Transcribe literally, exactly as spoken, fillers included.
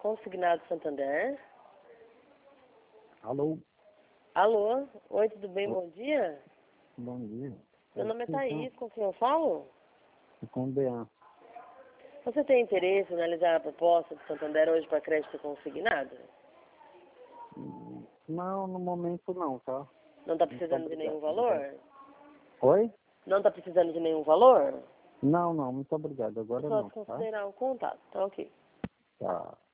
Consignado Santander. Alô? Alô? Oi, tudo bem? Bom dia. Bom dia. Meu nome é Thaís, com quem eu falo? Com o Dean. Você tem interesse em analisar a proposta do Santander hoje para crédito consignado? Não, no momento não, tá? Não está precisando de nenhum valor? Oi? Não está precisando de nenhum valor? Não, não, muito obrigado. Agora Eu não, posso tá? considerar o contato, tá ok. Tá.